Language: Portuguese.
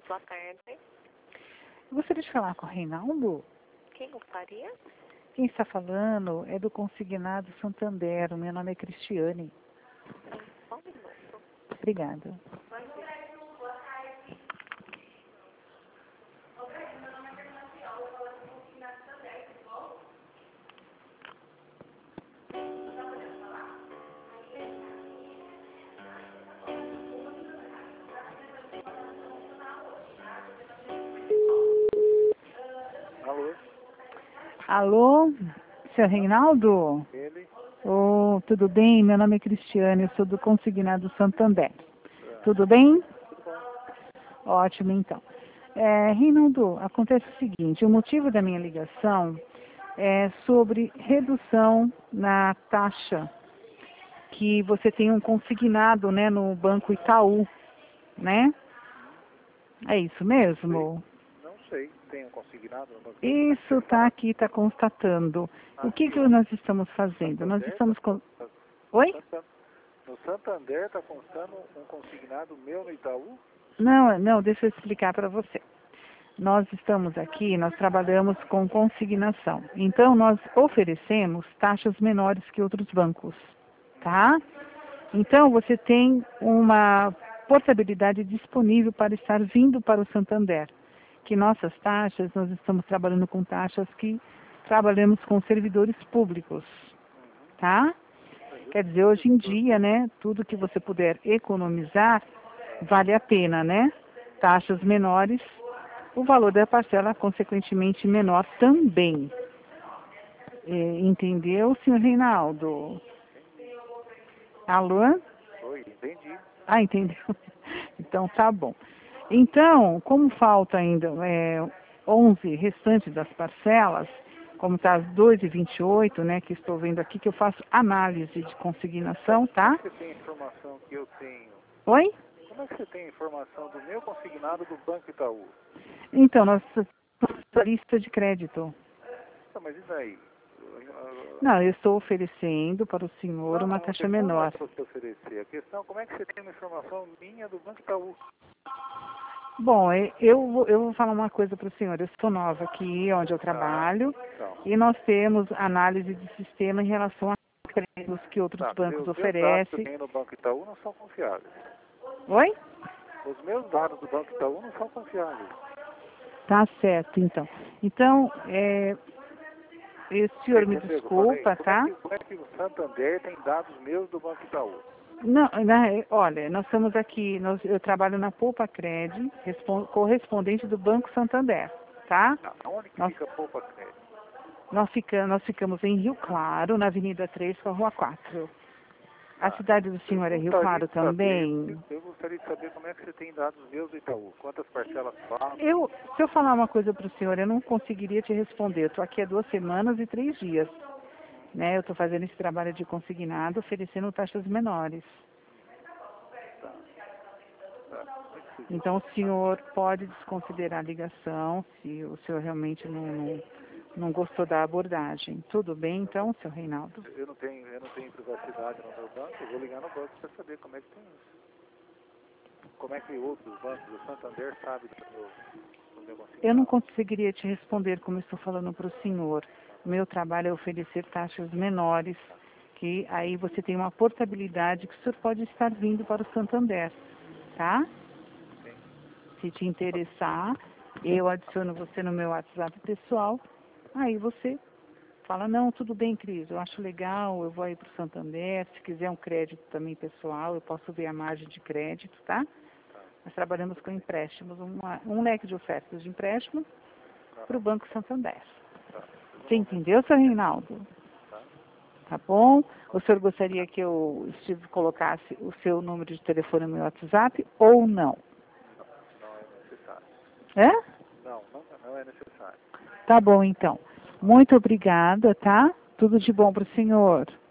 Boa tarde. Eu gostaria de falar com o Reinaldo. Quem gostaria? Quem está falando é do Consignado Santander. Meu nome é Cristiane. Só um minuto. Obrigada. Alô? Alô, seu Reinaldo? Ele? Oh, tudo bem? Meu nome é Cristiane, eu sou do Consignado Santander. É. Tudo bem? Tudo bom? Ótimo, então. Reinaldo, acontece o seguinte, o motivo da minha ligação é sobre redução na taxa que você tem um consignado, né, no Banco Itaú, né? É isso mesmo? Não sei. Tem um consignado no banco? Isso está aqui, está constatando. O que nós estamos fazendo? Nós estamos... Oi? No Santander está constando um consignado meu no Itaú? Não, deixa eu explicar para você. Nós estamos aqui, nós trabalhamos com consignação. Então, nós oferecemos taxas menores que outros bancos, tá? Então, você tem uma portabilidade disponível para estar vindo para o Santander. Que nossas taxas, nós estamos trabalhando com taxas que trabalhamos com servidores públicos, tá? Quer dizer, hoje em dia, né, tudo que você puder economizar, vale a pena, né? Taxas menores, o valor da parcela, consequentemente, menor também. Entendeu, senhor Reinaldo? Alô? Oi, entendi. Ah, entendeu? Então, tá bom. Então, como falta ainda 11 restantes das parcelas, como está as 2,28, né, que estou vendo aqui, que eu faço análise de consignação, tá? Como é que você tem a informação que eu tenho? Oi? Como é que você tem a informação do meu consignado do Banco Itaú? Então, nós temos a lista de crédito. Ah, mas e daí? Não, eu estou oferecendo para o senhor uma taxa menor. Não é para você oferecer. A questão é como é que você tem uma informação minha do Banco Itaú? Bom, eu vou falar uma coisa para o senhor. Eu sou nova aqui, onde eu trabalho, Então. e nós temos análise de sistema em relação a créditos que outros bancos Os meus dados que eu oferecem. tenho no Banco Itaú não são confiáveis. Oi? Os meus dados do Banco Itaú não são confiáveis. Tá certo, então. Então, o senhor me Entendeu? desculpa, tá? Como é que o Santander tem dados meus do Banco Itaú? Não, olha, nós estamos aqui, eu trabalho na Poupa Cred, correspondente do Banco Santander, tá? Aonde que Nós, fica a Poupa Crédito? nós ficamos em Rio Claro, na Avenida 3 com a Rua 4. A cidade do senhor é Rio Claro também? Eu gostaria de saber como é que você tem dados meus do Itaú. Quantas parcelas pagam? Se eu falar uma coisa para o senhor, eu não conseguiria te responder. Eu estou aqui há 2 semanas e 3 dias. Né? Eu estou fazendo esse trabalho de consignado, oferecendo taxas menores. Então, o senhor pode desconsiderar a ligação, se o senhor realmente não gostou da abordagem. Tudo bem, então, seu Reinaldo? Eu não tenho privacidade no meu banco, eu vou ligar no banco para saber como é que tem isso. Como é que outros bancos, o Santander, sabe do meu consignado? Eu não conseguiria te responder como eu estou falando para o senhor. O meu trabalho é oferecer taxas menores, que aí você tem uma portabilidade que o senhor pode estar vindo para o Santander, tá? Sim. Se te interessar, eu adiciono você no meu WhatsApp pessoal, aí você fala, não, tudo bem, Cris, eu acho legal, eu vou aí para o Santander, se quiser um crédito também pessoal, eu posso ver a margem de crédito, tá? Nós trabalhamos com empréstimos, um leque de ofertas de empréstimo para o Banco Santander. Você entendeu, seu Reinaldo? Tá bom? O senhor gostaria que eu colocasse o seu número de telefone no meu WhatsApp ou não? Não é necessário. É? Não é necessário. Tá bom, então. Muito obrigada, tá? Tudo de bom para o senhor.